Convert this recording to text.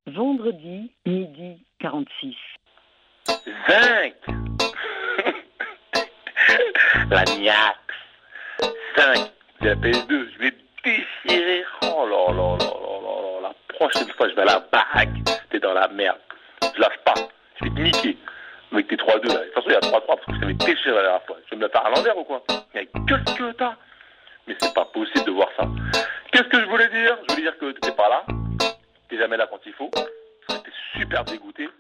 Vendredi, midi 46. Zinc. La niaque. 5. J'ai la PS2. Je vais déchirer. Oh là là là là là là. La prochaine fois, je vais à la baraque. T'es dans la merde. Je lâche pas. Je vais te niquer. Avec tes 3-2 là. De toute façon, il y a 3-3 parce que je t'avais déchiré la dernière fois. Je vais me la faire à l'envers ou quoi? Mais qu'est-ce que t'as? Mais c'est pas possible de voir ça. Qu'est-ce que je voulais dire? Je voulais dire que t'étais pas là. T'es jamais là quand il faut. J'étais super dégoûté.